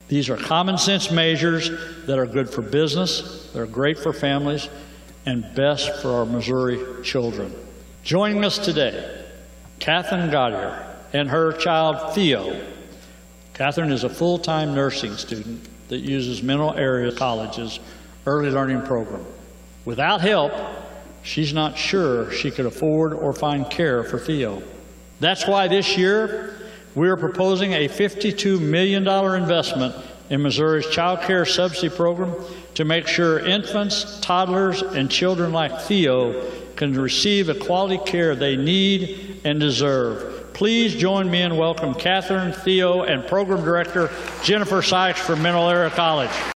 These are common sense measures that are good for business, that are great for families, and best for our Missouri children. Joining us today, Catherine Gaudier and her child Theo. Catherine is a full-time nursing student that uses Mineral Area College's early learning program. Without help, she's not sure she could afford or find care for Theo. That's why this year, we are proposing a $52 million investment in Missouri's Child Care Subsidy Program to make sure infants, toddlers, and children like Theo can receive the quality care they need and deserve. Please join me in welcoming Catherine, Theo, and Program Director Jennifer Sykes from Mineral Area College.